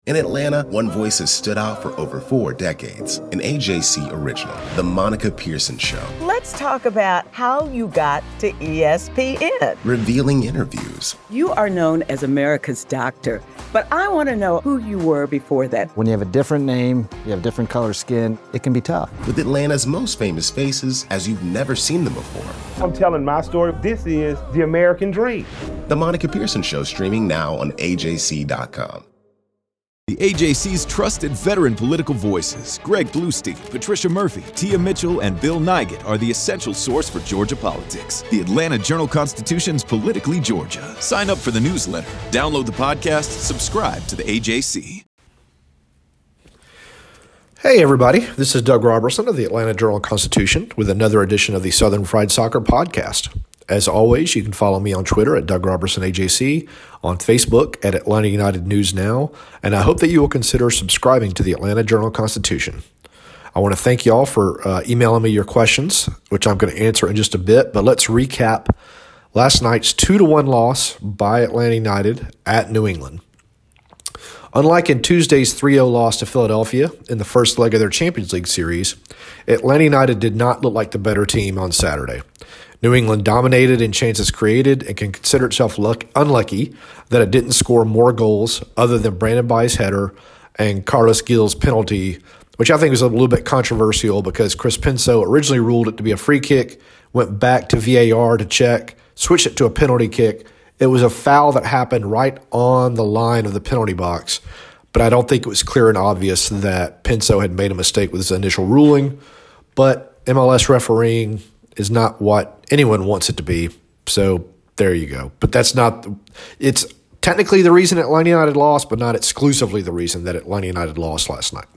In Atlanta, one voice has stood out for over 4 decades. An AJC original, The Monica Pearson Show. Let's talk about how you got to ESPN. Revealing interviews. You are known as America's doctor, but I want to know who you were before that. When you have a different name, you have different color skin, it can be tough. With Atlanta's most famous faces as you've never seen them before. I'm telling my story. This is the American dream. The Monica Pearson Show, streaming now on AJC.com. The AJC's trusted veteran political voices, Greg Bluestein, Patricia Murphy, Tia Mitchell, and Bill Nygut, are the essential source for Georgia politics. The Atlanta Journal-Constitution's Politically Georgia. Sign up for the newsletter, download the podcast, subscribe to the AJC. Hey everybody, this is Doug Robertson of the Atlanta Journal-Constitution with another edition of the Southern Fried Soccer Podcast. As always, you can follow me on Twitter at Doug Robertson AJC, on Facebook at Atlanta United News Now, and I hope that you will consider subscribing to the Atlanta Journal-Constitution. I want to thank you all for emailing me your questions, which I'm going to answer in just a bit, but let's recap last night's 2-1 loss by Atlanta United at New England. Unlike in Tuesday's 3-0 loss to Philadelphia in the first leg of their Champions League series, Atlanta United did not look like the better team on Saturday. New England dominated in chances created and can consider itself unlucky that it didn't score more goals other than Brandon Bye's header and Carlos Gil's penalty, which I think was a little bit controversial because Chris Pinso originally ruled it to be a free kick, went back to VAR to check, switched it to a penalty kick. It was a foul that happened right on the line of the penalty box, but I don't think it was clear and obvious that Pinso had made a mistake with his initial ruling. But MLS refereeing is not what anyone wants it to be, so there you go. But that's not – it's technically the reason Atlanta United lost, but not exclusively the reason that Atlanta United lost last night.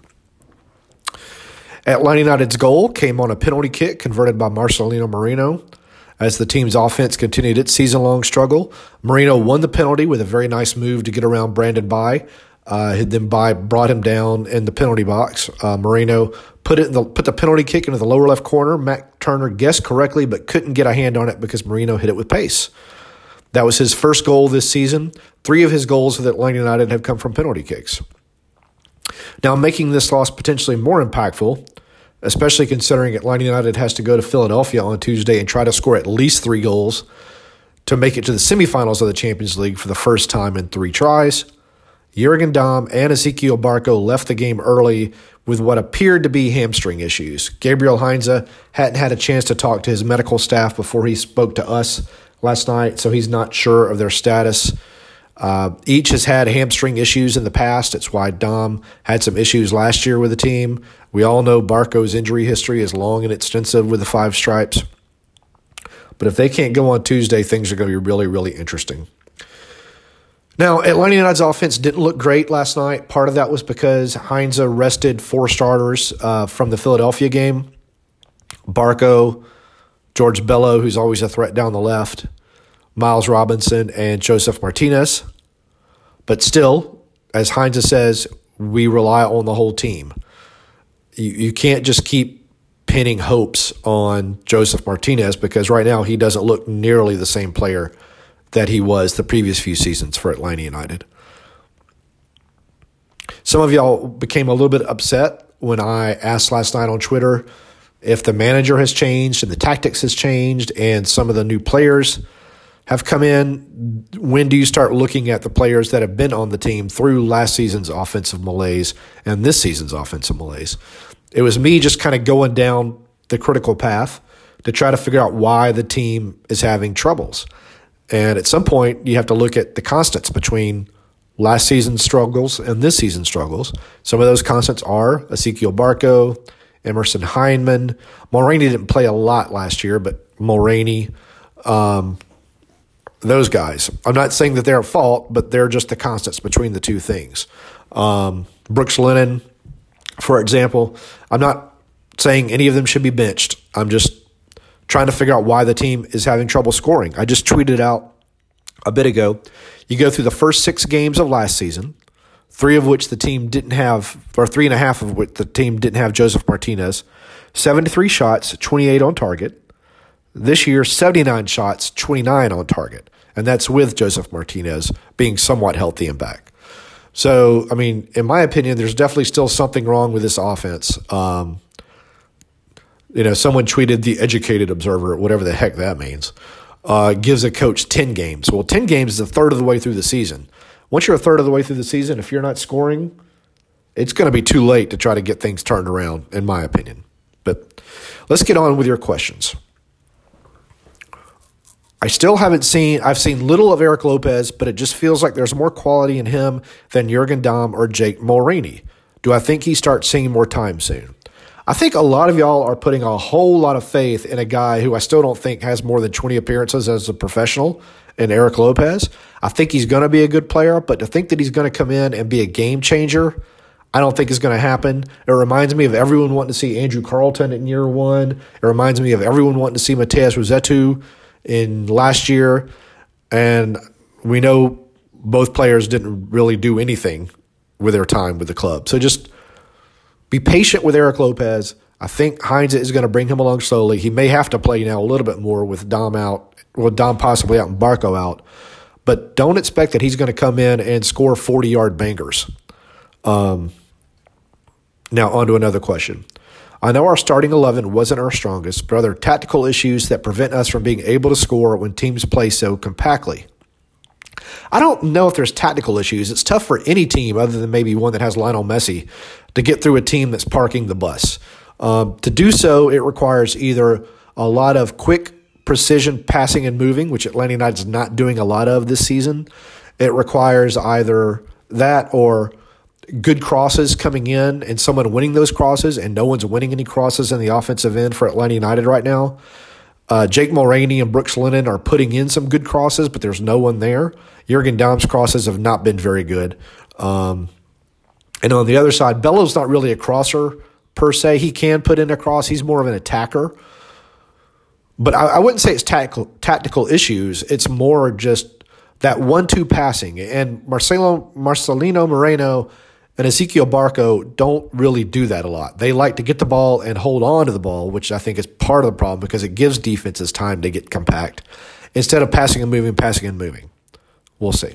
Atlanta United's goal came on a penalty kick converted by Marcelino Moreno. As the team's offense continued its season-long struggle, Moreno won the penalty with a very nice move to get around Brandon Bye. Then Bye brought him down in the penalty box. Moreno put the penalty kick into the lower left corner. Matt Turner guessed correctly but couldn't get a hand on it because Moreno hit it with pace. That was his first goal this season. 3 of his goals with Atlanta United have come from penalty kicks. Now, making this loss potentially more impactful, especially considering Atlanta United has to go to Philadelphia on Tuesday and try to score at least 3 goals to make it to the semifinals of the Champions League for the first time in 3 tries. Jurgen Damm and Ezequiel Barco left the game early with what appeared to be hamstring issues. Gabriel Heinze hadn't had a chance to talk to his medical staff before he spoke to us last night, so he's not sure of their status. Each has had hamstring issues in the past. It's why Damm had some issues last year with the team. We all know Barco's injury history is long and extensive with the 5 stripes. But if they can't go on Tuesday, things are going to be really, really interesting. Now, Atlanta United's offense didn't look great last night. Part of that was because Heinze rested 4 starters from the Philadelphia game. Barco, George Bello, who's always a threat down the left, Miles Robinson, and Joseph Martinez. But still, as Heinze says, we rely on the whole team. You can't just keep pinning hopes on Joseph Martinez because right now he doesn't look nearly the same player that he was the previous few seasons for Atlanta United. Some of y'all became a little bit upset when I asked last night on Twitter if the manager has changed and the tactics has changed and some of the new players have come in. When do you start looking at the players that have been on the team through last season's offensive malaise and this season's offensive malaise? It was me just kind of going down the critical path to try to figure out why the team is having troubles. And at some point, you have to look at the constants between last season's struggles and this season's struggles. Some of those constants are Ezequiel Barco, Emerson Hyndman. Mulroney didn't play a lot last year, but Mulroney, those guys. I'm not saying that they're at fault, but they're just the constants between the two things. Brooks Lennon, for example, I'm not saying any of them should be benched. I'm just trying to figure out why the team is having trouble scoring. I just tweeted out a bit ago, you go through the first 6 games of last season, 3 of which the team didn't have, or 3.5 of which the team didn't have Joseph Martinez, 73 shots, 28 on target. This year, 79 shots, 29 on target. And that's with Joseph Martinez being somewhat healthy and back. So, I mean, in my opinion, there's definitely still something wrong with this offense. Someone tweeted the Educated Observer, whatever the heck that means, gives a coach 10 games. Well, 10 games is a third of the way through the season. Once you're a third of the way through the season, if you're not scoring, it's going to be too late to try to get things turned around, in my opinion. But let's get on with your questions. I've seen little of Eric Lopez, but it just feels like there's more quality in him than Jürgen Damm or Jake Mulroney. Do I think he starts seeing more time soon? I think a lot of y'all are putting a whole lot of faith in a guy who I still don't think has more than 20 appearances as a professional in Eric Lopez. I think he's going to be a good player, but to think that he's going to come in and be a game changer, I don't think is going to happen. It reminds me of everyone wanting to see Andrew Carlton in year one. It reminds me of everyone wanting to see Mateus Rossetto in last year, and we know both players didn't really do anything with their time with the club. So just be patient with Eric Lopez. I think Heinze is going to bring him along slowly. He may have to play now a little bit more with Dom out, with Dom possibly out and Barco out, but don't expect that he's going to come in and score 40-yard bangers. Now on to another question. I know our starting 11 wasn't our strongest, but are there tactical issues that prevent us from being able to score when teams play so compactly? I don't know if there's tactical issues. It's tough for any team other than maybe one that has Lionel Messi to get through a team that's parking the bus. To do so, it requires either a lot of quick precision passing and moving, which Atlanta United is not doing a lot of this season. It requires either that or good crosses coming in and someone winning those crosses, and no one's winning any crosses in the offensive end for Atlanta United right now. Jake Mulroney and Brooks Lennon are putting in some good crosses, but there's no one there. Jürgen Damm's crosses have not been very good. And on the other side, Bello's not really a crosser per se. He can put in a cross. He's more of an attacker. But I wouldn't say it's tactical issues. It's more just that 1-2 passing. And Marcelino Moreno and Ezequiel Barco don't really do that a lot. They like to get the ball and hold on to the ball, which I think is part of the problem because it gives defenses time to get compact instead of passing and moving. We'll see.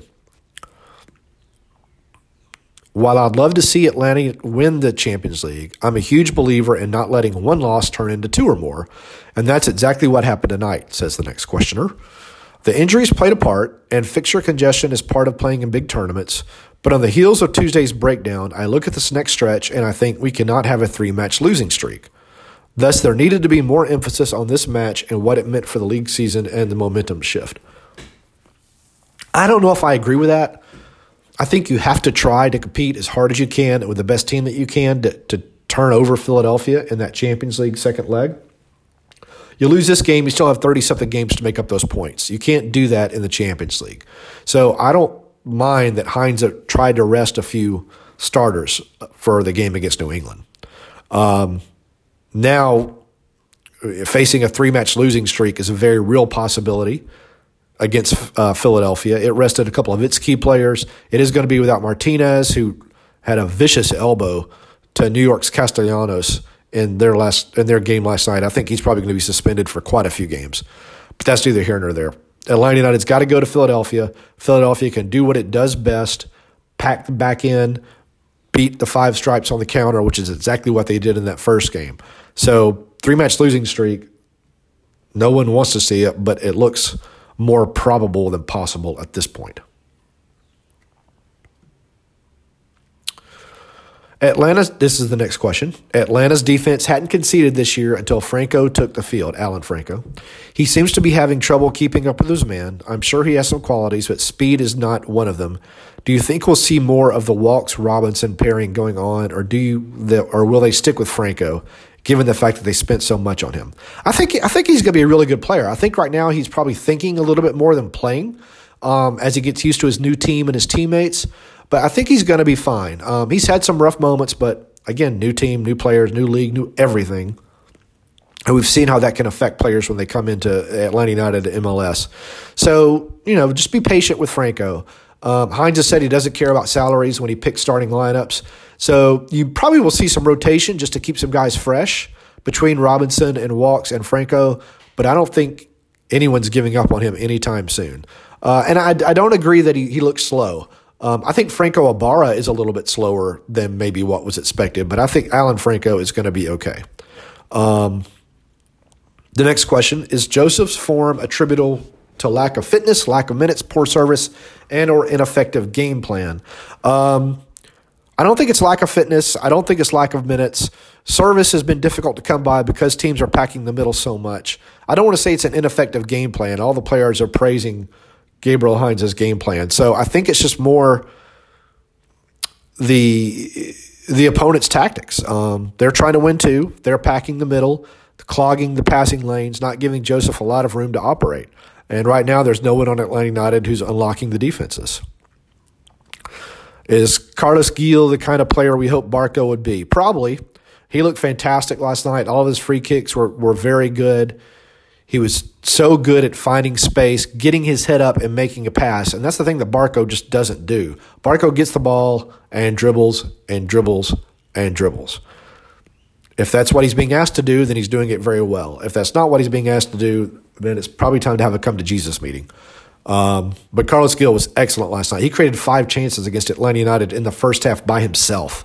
While I'd love to see Atlanta win the Champions League, I'm a huge believer in not letting one loss turn into two or more, and that's exactly what happened tonight, says the next questioner. The injuries played a part, and fixture congestion is part of playing in big tournaments. But on the heels of Tuesday's breakdown, I look at this next stretch and I think we cannot have a 3-match losing streak. Thus, there needed to be more emphasis on this match and what it meant for the league season and the momentum shift. I don't know if I agree with that. I think you have to try to compete as hard as you can with the best team that you can to turn over Philadelphia in that Champions League second leg. You lose this game, you still have 30-something games to make up those points. You can't do that in the Champions League. So I don't mind that Heinze tried to rest a few starters for the game against New England. Now, facing a 3-match losing streak is a very real possibility against Philadelphia. It rested a couple of its key players. It is going to be without Martinez, who had a vicious elbow to New York's Castellanos in their game last night. I think he's probably going to be suspended for quite a few games. But that's neither here nor there. Atlanta United's got to go to Philadelphia. Philadelphia can do what it does best, pack the back end, beat the 5 stripes on the counter, which is exactly what they did in that first game. So 3-match losing streak, no one wants to see it, but it looks more probable than possible at this point. This is the next question. Atlanta's defense hadn't conceded this year until Franco took the field, Alan Franco. He seems to be having trouble keeping up with his man. I'm sure he has some qualities, but speed is not one of them. Do you think we'll see more of the Walks-Robinson pairing going on, or will they stick with Franco, given the fact that they spent so much on him? I think he's going to be a really good player. I think right now he's probably thinking a little bit more than playing as he gets used to his new team and his teammates. But I think he's going to be fine. He's had some rough moments, but again, new team, new players, new league, new everything. And we've seen how that can affect players when they come into Atlanta United MLS. So, just be patient with Franco. Heinze said he doesn't care about salaries when he picks starting lineups. So you probably will see some rotation just to keep some guys fresh between Robinson and Walks and Franco. But I don't think anyone's giving up on him anytime soon. And I don't agree that he looks slow. I think Franco Ibarra is a little bit slower than maybe what was expected, but I think Alan Franco is going to be okay. The next question, is Joseph's form attributable to lack of fitness, lack of minutes, poor service, and or ineffective game plan? I don't think it's lack of fitness. I don't think it's lack of minutes. Service has been difficult to come by because teams are packing the middle so much. I don't want to say it's an ineffective game plan. All the players are praising Gabriel Hines' game plan. So I think it's just more the opponent's tactics. They're trying to win too. They're packing the middle, clogging the passing lanes, not giving Joseph a lot of room to operate. And right now there's no one on Atlanta United who's unlocking the defenses. Is Carlos Gil the kind of player we hope Barco would be? Probably. He looked fantastic last night. All of his free kicks were very good. He was so good at finding space, getting his head up and making a pass. And that's the thing that Barco just doesn't do. Barco gets the ball and dribbles and dribbles and dribbles. If that's what he's being asked to do, then he's doing it very well. If that's not what he's being asked to do, then it's probably time to have a come to Jesus meeting. But Carlos Gil was excellent last night. He created 5 chances against Atlanta United in the first half by himself.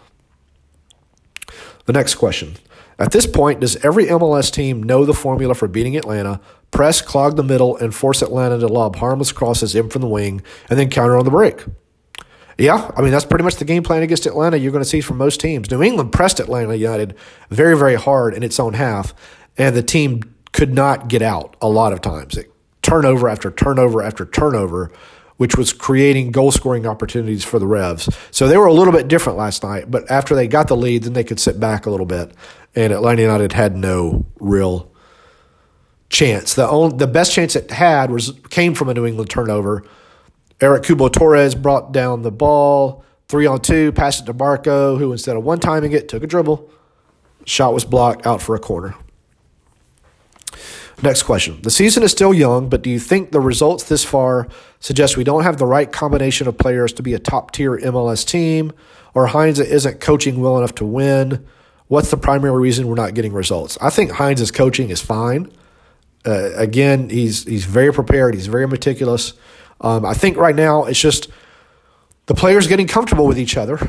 The next question. At this point, does every MLS team know the formula for beating Atlanta, press, clog the middle, and force Atlanta to lob harmless crosses in from the wing, and then counter on the break? Yeah, I mean, that's pretty much the game plan against Atlanta you're going to see from most teams. New England pressed Atlanta United very, very hard in its own half, and the team could not get out a lot of times. Turnover after turnover after turnover, which was creating goal-scoring opportunities for the Revs. So they were a little bit different last night, but after they got the lead, then they could sit back a little bit, and Atlanta United had no real chance. The best chance it had came from a New England turnover. Eric Kubo-Torres brought down the ball, 3-on-2, passed it to Barco, who instead of one-timing it, took a dribble. Shot was blocked, out for a corner. Next question. The season is still young, but do you think the results this far suggest we don't have the right combination of players to be a top-tier MLS team, or Hines isn't coaching well enough to win? What's the primary reason we're not getting results? I think Hines' coaching is fine. Again, he's very prepared. He's very meticulous. I think right now it's just the players getting comfortable with each other.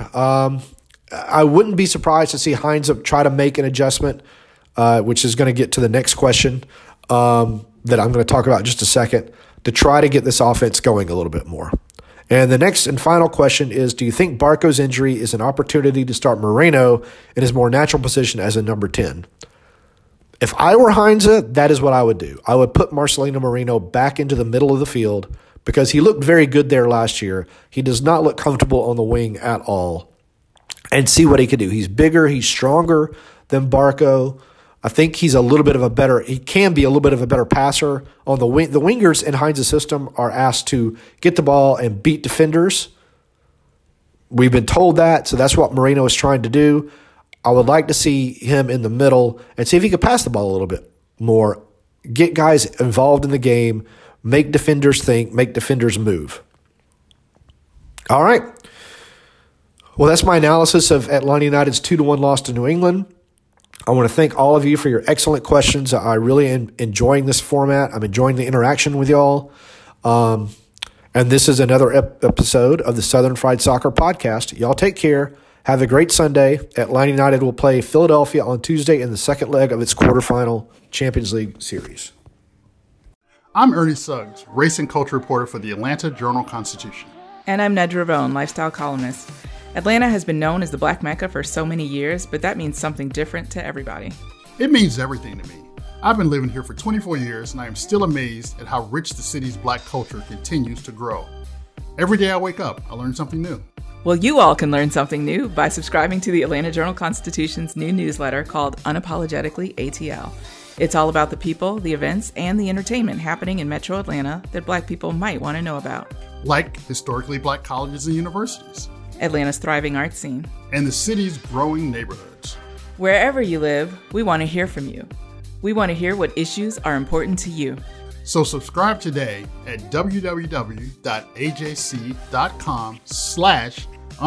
I wouldn't be surprised to see Hines try to make an adjustment, which is going to get to the next question that I'm going to talk about in just a second, to try to get this offense going a little bit more. And the next and final question is, do you think Barco's injury is an opportunity to start Moreno in his more natural position as a number 10? If I were Hines, that is what I would do. I would put Marcelino Moreno back into the middle of the field because he looked very good there last year. He does not look comfortable on the wing at all. And see what he can do. He's bigger, he's stronger than Barco. I think he can be a little bit of a better passer on the wing. The wingers in Hines' system are asked to get the ball and beat defenders. We've been told that, so that's what Moreno is trying to do. I would like to see him in the middle and see if he could pass the ball a little bit more, get guys involved in the game, make defenders think, make defenders move. All right. Well, that's my analysis of Atlanta United's 2-1 loss to New England. I want to thank all of you for your excellent questions. I really am enjoying this format. I'm enjoying the interaction with y'all. And this is another episode of the Southern Fried Soccer Podcast. Y'all take care. Have a great Sunday. Atlanta United will play Philadelphia on Tuesday in the second leg of its quarterfinal Champions League series. I'm Ernie Suggs, race and culture reporter for the Atlanta Journal-Constitution. And I'm Nedra Ravone, lifestyle columnist. Atlanta has been known as the Black Mecca for so many years, but that means something different to everybody. It means everything to me. I've been living here for 24 years, and I am still amazed at how rich the city's Black culture continues to grow. Every day I wake up, I learn something new. Well, you all can learn something new by subscribing to the Atlanta Journal-Constitution's new newsletter called Unapologetically ATL. It's all about the people, the events, and the entertainment happening in Metro Atlanta that Black people might want to know about. Like historically Black colleges and universities. Atlanta's thriving art scene. And the city's growing neighborhoods. Wherever you live, we want to hear from you. We want to hear what issues are important to you. So subscribe today at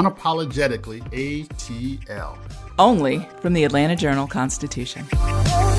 www.ajc.com/unapologeticallyATL. Only from the Atlanta Journal-Constitution.